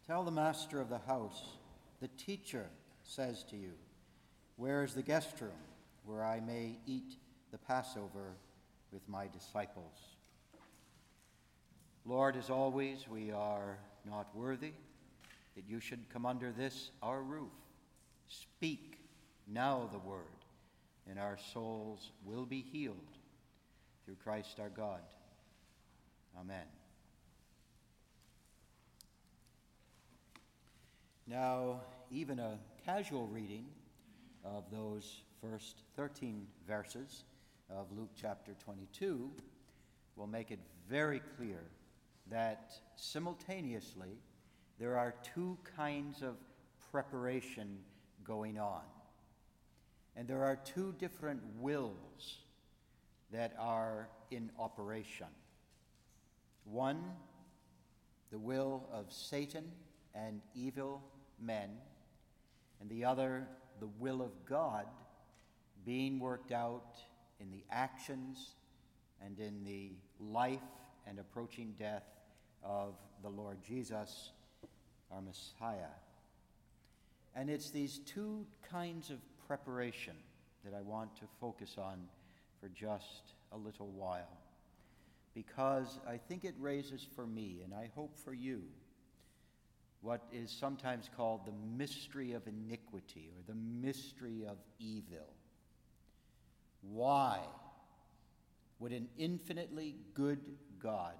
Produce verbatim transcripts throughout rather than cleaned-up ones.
Tell the master of the house, the teacher says to you, where is the guest room where I may eat the Passover with my disciples? Lord, as always, we are not worthy that you should come under this our roof. Speak now the word, and our souls will be healed through Christ our God. Amen. Now, even a casual reading of those first thirteen verses of Luke chapter twenty-two will make it very clear that simultaneously there are two kinds of preparation going on. And there are two different wills that are in operation. One, the will of Satan and evil men, and the other, the will of God being worked out in the actions and in the life and approaching death of the Lord Jesus, our Messiah. And it's these two kinds of preparation that I want to focus on for just a little while, because I think it raises for me, and I hope for you, what is sometimes called the mystery of iniquity or the mystery of evil. Why would an infinitely good God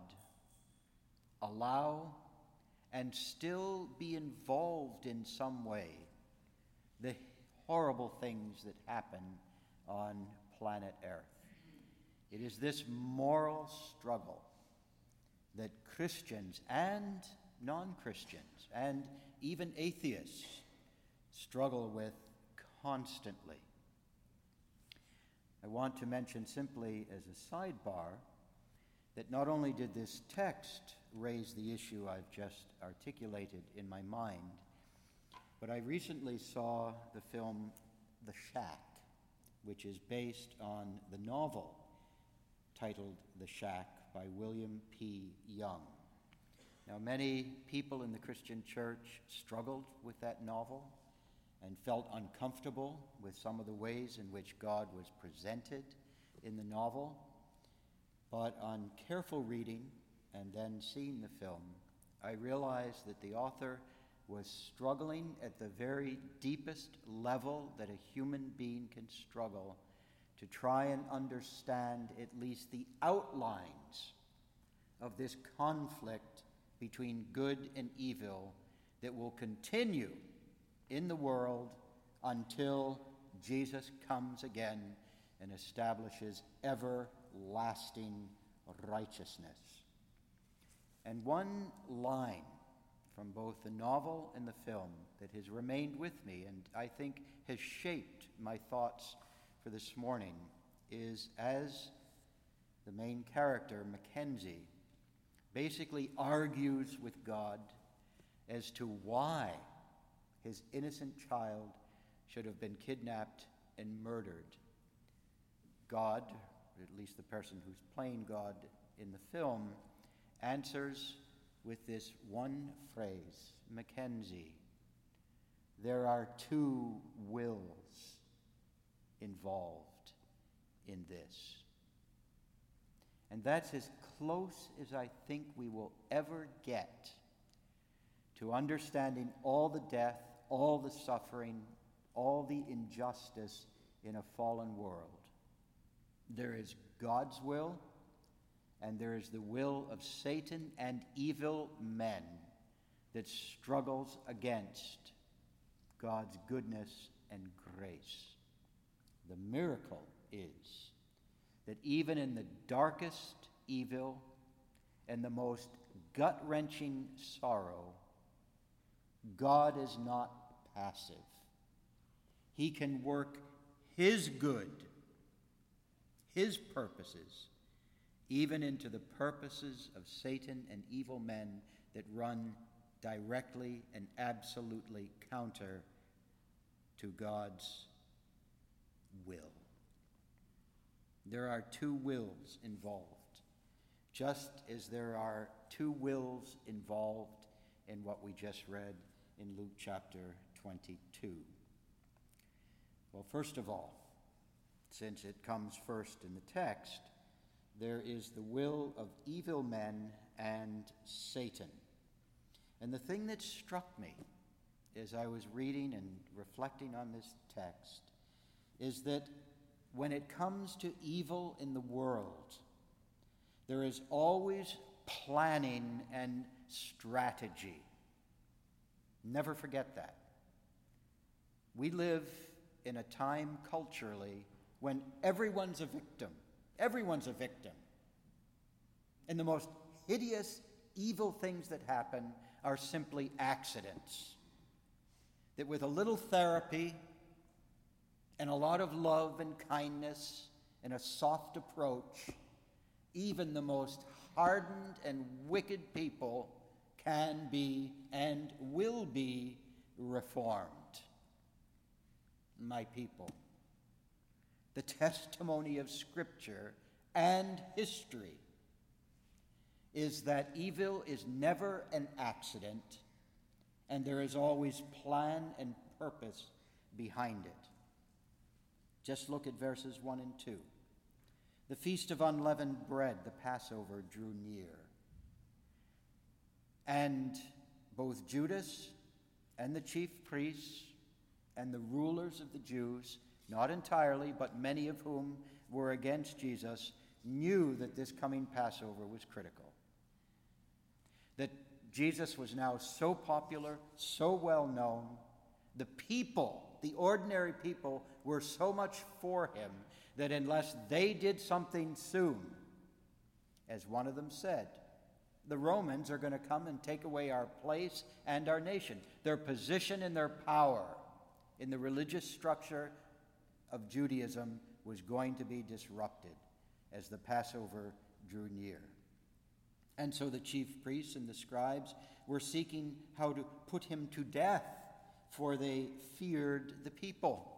allow and still be involved in some way the horrible things that happen on planet Earth? It is this moral struggle that Christians and non-Christians and even atheists struggle with constantly. I want to mention simply as a sidebar that not only did this text raise the issue I've just articulated in my mind, but I recently saw the film The Shack, which is based on the novel titled The Shack by William P. Young. Now, many people in the Christian church struggled with that novel and felt uncomfortable with some of the ways in which God was presented in the novel. But on careful reading and then seeing the film, I realized that the author was struggling at the very deepest level that a human being can struggle to try and understand at least the outlines of this conflict between good and evil that will continue in the world until Jesus comes again and establishes everlasting righteousness. And one line from both the novel and the film that has remained with me and I think has shaped my thoughts for this morning is as the main character, Mackenzie, basically argues with God as to why his innocent child should have been kidnapped and murdered. God, or at least the person who's playing God in the film, answers with this one phrase, Mackenzie, there are two wills involved in this. And that's as close as I think we will ever get to understanding all the death, all the suffering, all the injustice in a fallen world. There is God's will, and there is the will of Satan and evil men that struggles against God's goodness and grace. The miracle is that even in the darkest evil and the most gut-wrenching sorrow, God is not passive. He can work his good, his purposes, even into the purposes of Satan and evil men that run directly and absolutely counter to God's will. There are two wills involved, just as there are two wills involved in what we just read in Luke chapter twenty-two? Well, first of all, since it comes first in the text, there is the will of evil men and Satan. And the thing that struck me as I was reading and reflecting on this text is that when it comes to evil in the world, there is always planning and strategy. Never forget that. We live in a time culturally when everyone's a victim. Everyone's a victim. And the most hideous, evil things that happen are simply accidents. That with a little therapy and a lot of love and kindness and a soft approach, even the most hardened and wicked people can be and will be reformed. My people, the testimony of Scripture and history is that evil is never an accident, and there is always plan and purpose behind it. Just look at verses one and two. The feast of unleavened bread, the Passover, drew near. And both Judas and the chief priests and the rulers of the Jews, not entirely, but many of whom were against Jesus, knew that this coming Passover was critical. That Jesus was now so popular, so well known. The people, the ordinary people, were so much for him that unless they did something soon, as one of them said, the Romans are going to come and take away our place and our nation. Their position and their power in the religious structure of Judaism was going to be disrupted as the Passover drew near. And so the chief priests and the scribes were seeking how to put him to death, for they feared the people.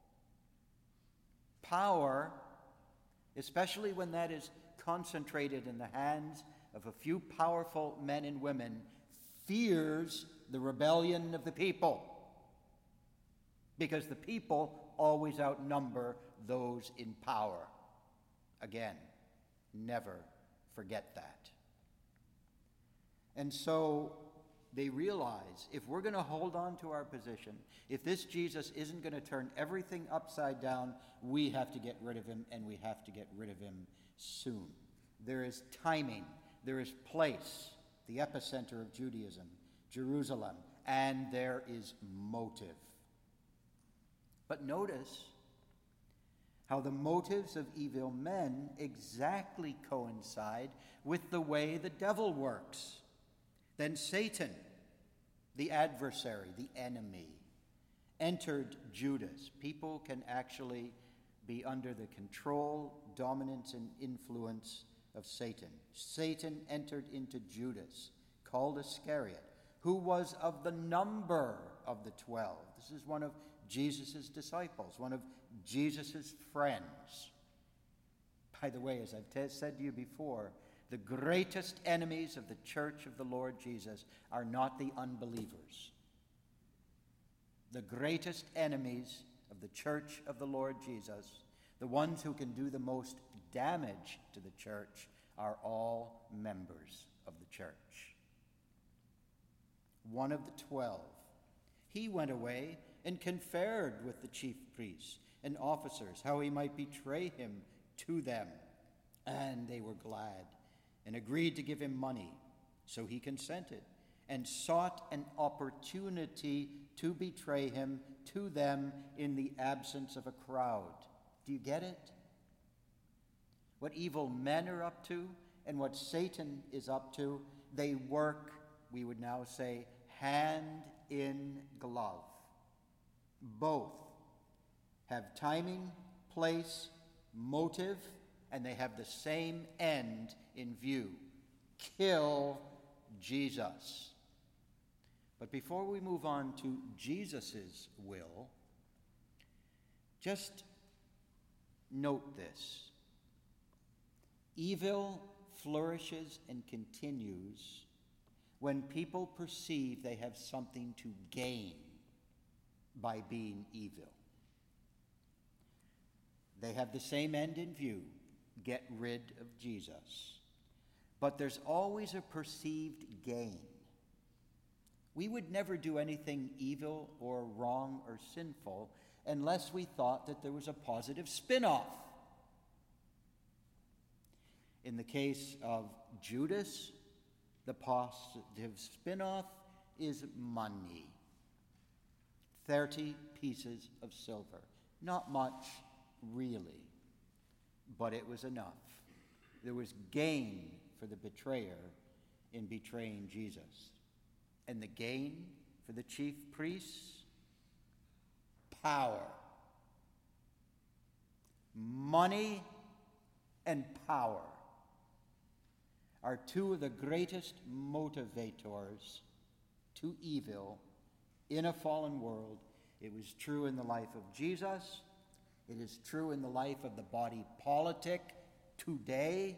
Power, especially when that is concentrated in the hands of a few powerful men and women, fears the rebellion of the people, because the people always outnumber those in power. Again, never forget that. And so they realize if we're going to hold on to our position, if this Jesus isn't going to turn everything upside down, we have to get rid of him, and we have to get rid of him soon. There is timing, there is place, the epicenter of Judaism, Jerusalem, and there is motive. But notice how the motives of evil men exactly coincide with the way the devil works. Then Satan, the adversary, the enemy, entered Judas. People can actually be under the control, dominance, and influence of Satan. Satan entered into Judas, called Iscariot, who was of the number of the twelve. This is one of Jesus' disciples, one of Jesus' friends. By the way, as I've t- said to you before, the greatest enemies of the church of the Lord Jesus are not the unbelievers. The greatest enemies of the church of the Lord Jesus, the ones who can do the most damage to the church, are all members of the church. One of the twelve, he went away and conferred with the chief priests and officers how he might betray him to them. And they were glad and agreed to give him money. So he consented and sought an opportunity to betray him to them in the absence of a crowd. Do you get it? What evil men are up to and what Satan is up to, they work, we would now say, hand in glove. Both have timing, place, motive, and they have the same end in view: kill Jesus. But before we move on to Jesus' will, just note this. Evil flourishes and continues when people perceive they have something to gain by being evil. They have the same end in view, get rid of Jesus. But there's always a perceived gain. We would never do anything evil or wrong or sinful unless we thought that there was a positive spin-off. In the case of Judas, the positive spin-off is money. Thirty pieces of silver. Not much, really, but it was enough. There was gain for the betrayer in betraying Jesus. And the gain for the chief priests? Power. Money and power are two of the greatest motivators to evil in a fallen world. It was true in the life of Jesus. It is true in the life of the body politic today.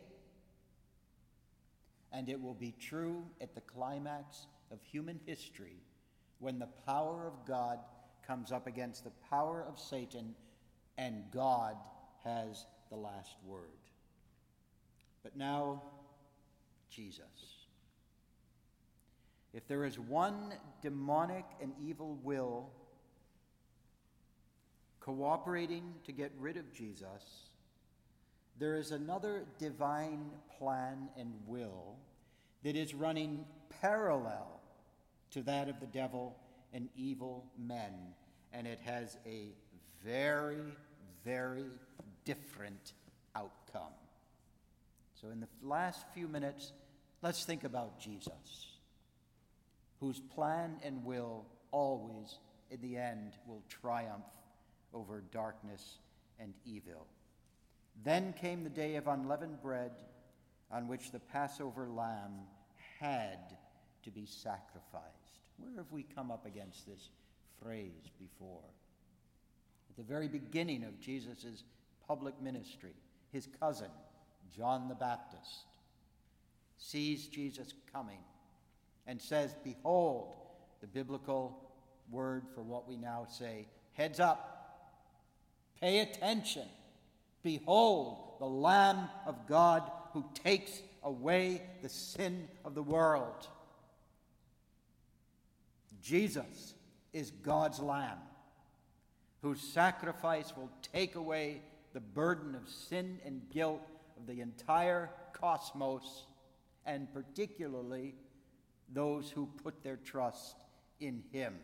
And it will be true at the climax of human history when the power of God comes up against the power of Satan and God has the last word. But now, Jesus. If there is one demonic and evil will cooperating to get rid of Jesus, there is another divine plan and will that is running parallel to that of the devil and evil men, and it has a very, very different outcome. So in the last few minutes, let's think about Jesus, whose plan and will always, in the end, will triumph over darkness and evil. Then came the day of unleavened bread, on which the Passover lamb had to be sacrificed. Where have we come up against this phrase before? At the very beginning of Jesus' public ministry, his cousin, John the Baptist, sees Jesus coming and says, "Behold," the biblical word for what we now say, "Heads up, pay attention. Behold, the Lamb of God who takes away the sin of the world." Jesus is God's Lamb, whose sacrifice will take away the burden of sin and guilt of the entire cosmos, and particularly those who put their trust in him.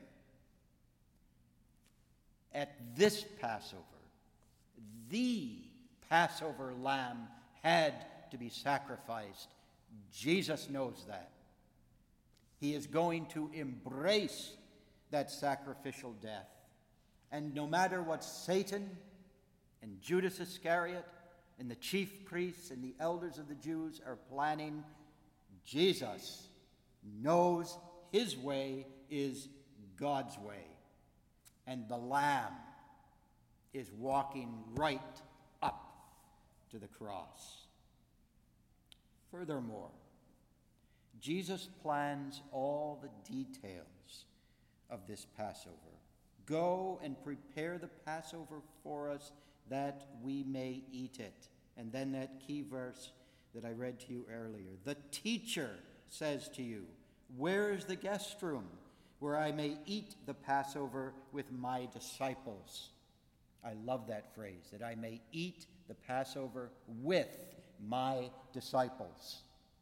At this Passover, the Passover lamb had to be sacrificed. Jesus knows that. He is going to embrace that sacrificial death. And no matter what Satan and Judas Iscariot and the chief priests and the elders of the Jews are planning, Jesus knows his way is God's way. And the Lamb is walking right up to the cross. Furthermore, Jesus plans all the details of this Passover. Go and prepare the Passover for us that we may eat it. And then that key verse that I read to you earlier. The teacher says to you, where is the guest room where I may eat the Passover with my disciples? I love that phrase, that I may eat the Passover with my disciples.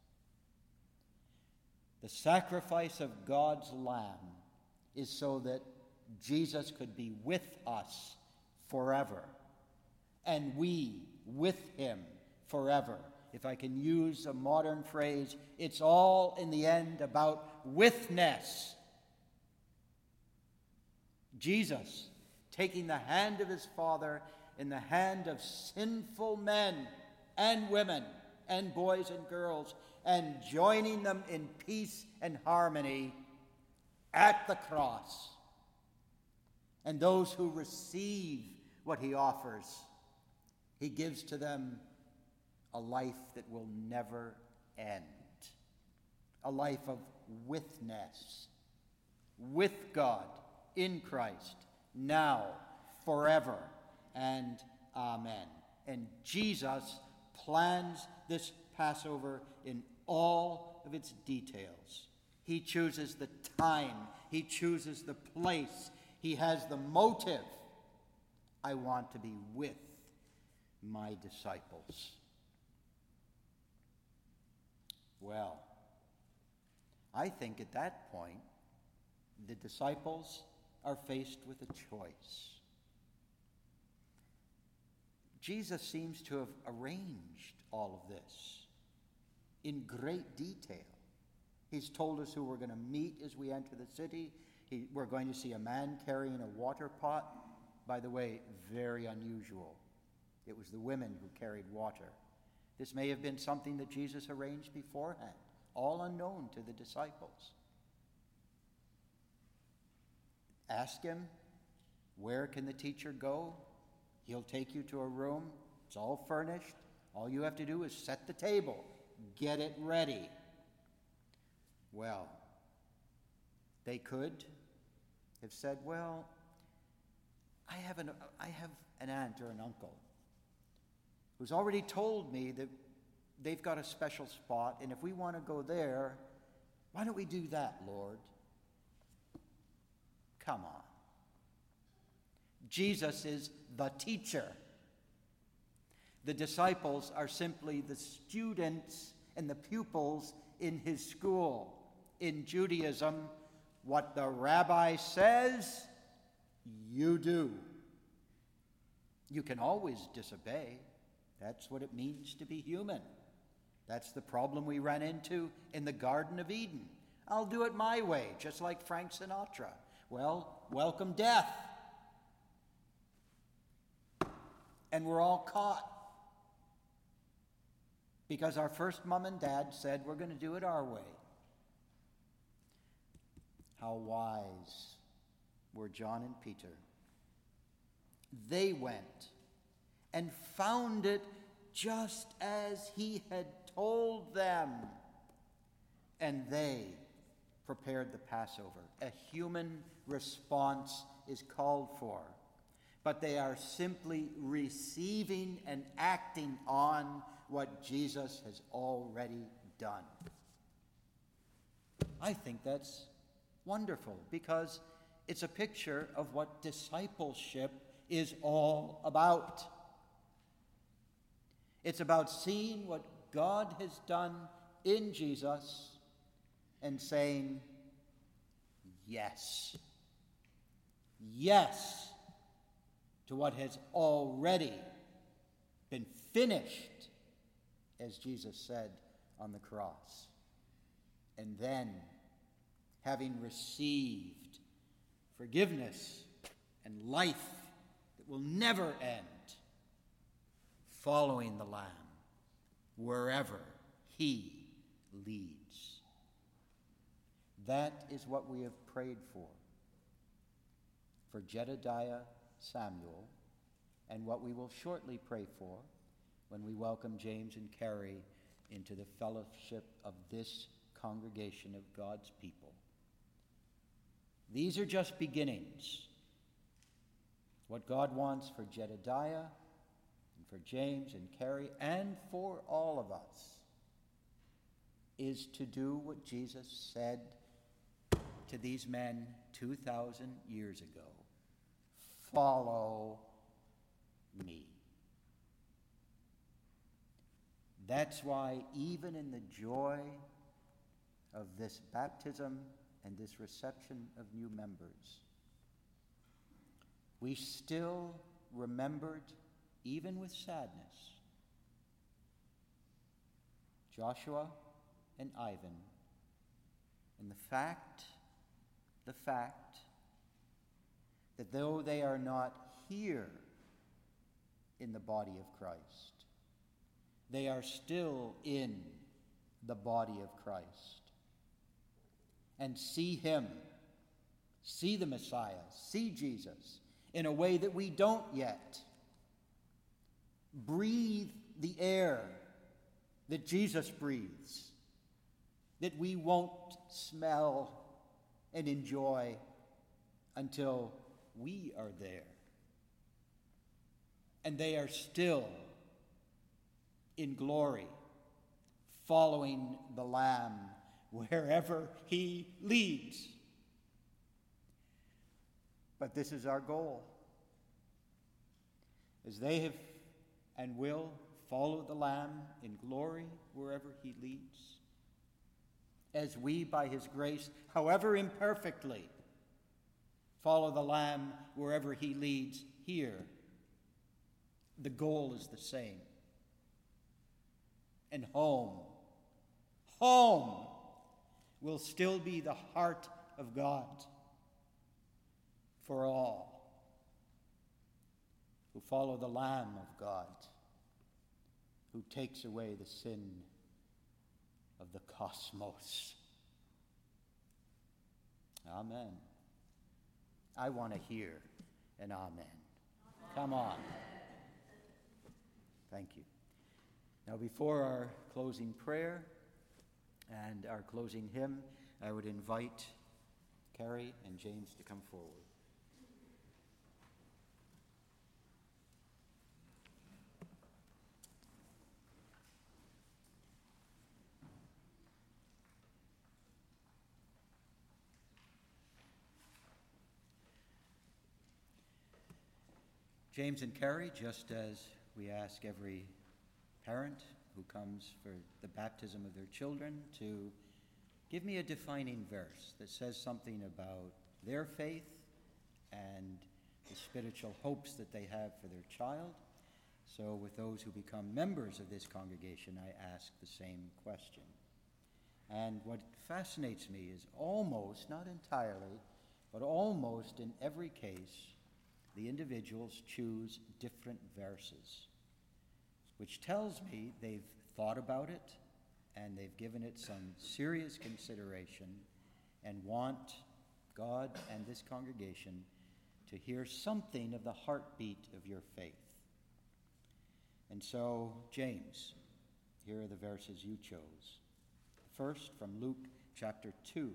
The sacrifice of God's Lamb is so that Jesus could be with us forever, and we with him forever. If I can use a modern phrase, it's all in the end about withness. Jesus taking the hand of his Father in the hand of sinful men and women and boys and girls, and joining them in peace and harmony at the cross. And those who receive what he offers, he gives to them a life that will never end, a life of withness. With God, in Christ, now, forever, and amen. And Jesus plans this Passover in all of its details. He chooses the time. He chooses the place. He has the motive. I want to be with my disciples. Well, I think at that point, the disciples are faced with a choice. Jesus seems to have arranged all of this in great detail. He's told us who we're going to meet as we enter the city. He, we're going to see a man carrying a water pot. By the way, very unusual. It was the women who carried water. This may have been something that Jesus arranged beforehand, all unknown to the disciples. Ask him, where can the teacher go? He'll take you to a room. It's all furnished. All you have to do is set the table, get it ready. Well, they could have said, well, I have an, I have an aunt or an uncle who's already told me that they've got a special spot, and if we want to go there, why don't we do that, Lord? Come on. Jesus is the teacher. The disciples are simply the students and the pupils in his school. In Judaism, what the rabbi says, you do. You can always disobey. That's what it means to be human. That's the problem we ran into in the Garden of Eden. I'll do it my way, just like Frank Sinatra. Well, welcome death. And we're all caught. Because our first mom and dad said, we're going to do it our way. How wise were John and Peter. They went and found it just as he had told them. And they prepared the Passover. A human response is called for. But they are simply receiving and acting on what Jesus has already done. I think that's wonderful because it's a picture of what discipleship is all about. It's about seeing what God has done in Jesus and saying, yes. Yes to what has already been finished, as Jesus said on the cross. And then, having received forgiveness and life that will never end, following the Lamb wherever he leads. That is what we have prayed for, for Jedediah Samuel, and what we will shortly pray for when we welcome James and Carrie into the fellowship of this congregation of God's people. These are just beginnings. What God wants for Jedediah and for James and Carrie and for all of us is to do what Jesus said to these men two thousand years ago. Follow me. That's why even in the joy of this baptism and this reception of new members, we still remembered, even with sadness, Joshua and Ivan, and the fact, the fact that though they are not here in the body of Christ, they are still in the body of Christ. And see him, see the Messiah, see Jesus in a way that we don't yet. Breathe the air that Jesus breathes. that we won't smell and enjoy until we are there. And they are still in glory, following the Lamb wherever he leads. But this is our goal. As they have and will follow the Lamb in glory wherever he leads, as we, by his grace, however imperfectly, follow the Lamb wherever he leads here, the goal is the same. And home, home will still be the heart of God for all who follow the Lamb of God, who takes away the sin of the cosmos. Amen. I want to hear an amen. Come on. Thank you. Now, before our closing prayer and our closing hymn, I would invite Carrie and James to come forward. James and Carrie, just as we ask every parent who comes for the baptism of their children to give me a defining verse that says something about their faith and the spiritual hopes that they have for their child. So with those who become members of this congregation, I ask the same question. And what fascinates me is almost, not entirely, but almost in every case, the individuals choose different verses, which tells me they've thought about it and they've given it some serious consideration and want God and this congregation to hear something of the heartbeat of your faith. And so, James, here are the verses you chose. First, from Luke chapter two.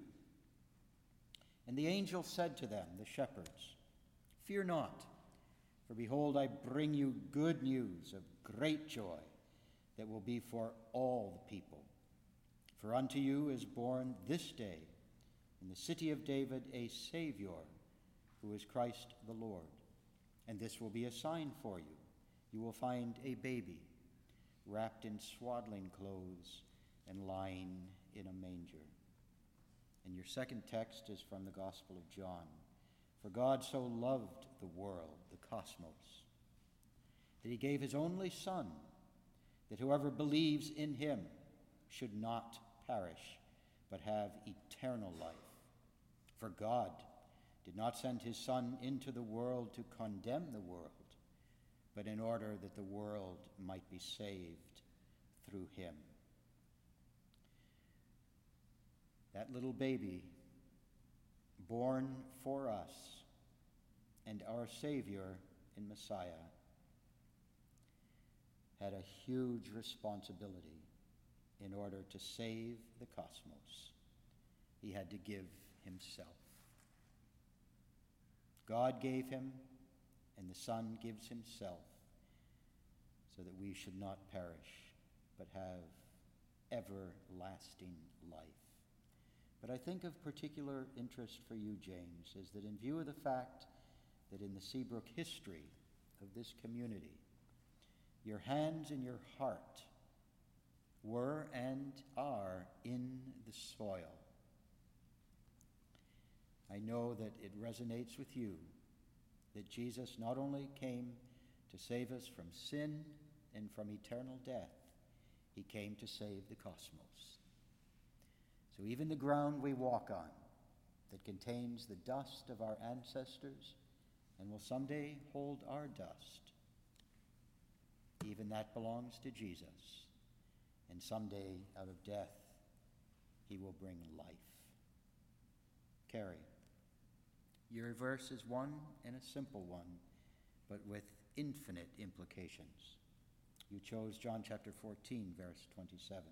And the angel said to them, the shepherds, "Fear not, for behold, I bring you good news of great joy that will be for all the people. For unto you is born this day in the city of David a Savior, who is Christ the Lord. And this will be a sign for you. You will find a baby wrapped in swaddling clothes and lying in a manger." And your second text is from the Gospel of John. For God so loved the world, the cosmos, that he gave his only Son, that whoever believes in him should not perish, but have eternal life. For God did not send his Son into the world to condemn the world, but in order that the world might be saved through him. That little baby, born for us, and our Savior in Messiah, had a huge responsibility in order to save the cosmos. He had to give himself. God gave him, and the Son gives himself, so that we should not perish, but have everlasting life. But I think of particular interest for you, James, is that in view of the fact that in the Seabrook history of this community, your hands and your heart were and are in the soil. I know that it resonates with you that Jesus not only came to save us from sin and from eternal death, he came to save the cosmos. So even the ground we walk on that contains the dust of our ancestors and will someday hold our dust, even that belongs to Jesus. And someday out of death, he will bring life. Carrie, your verse is one and a simple one, but with infinite implications. You chose John chapter fourteen, verse twenty-seven.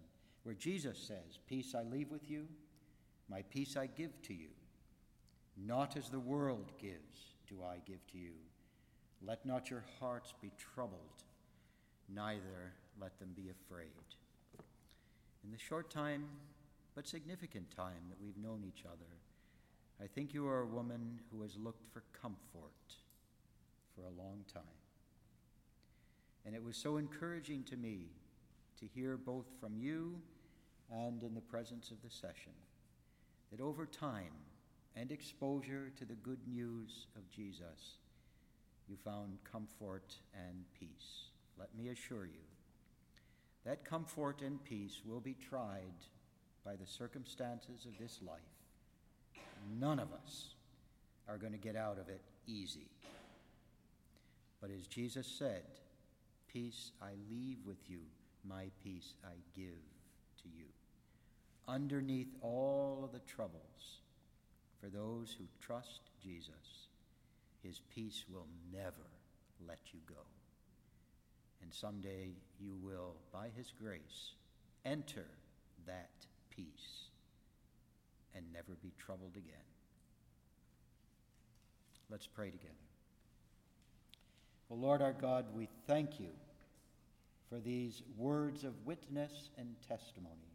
where Jesus says, "Peace I leave with you, my peace I give to you. Not as the world gives do I give to you. Let not your hearts be troubled, neither let them be afraid." In the short time, but significant time that we've known each other, I think you are a woman who has looked for comfort for a long time. And it was so encouraging to me to hear both from you and in the presence of the session that over time and exposure to the good news of Jesus, you found comfort and peace. Let me assure you, that comfort and peace will be tried by the circumstances of this life. None of us are going to get out of it easy. But as Jesus said, "Peace I leave with you, my peace I give to you." Underneath all of the troubles, for those who trust Jesus, his peace will never let you go. And someday you will, by his grace, enter that peace and never be troubled again. Let's pray together. O Lord our God, we thank you for these words of witness and testimony.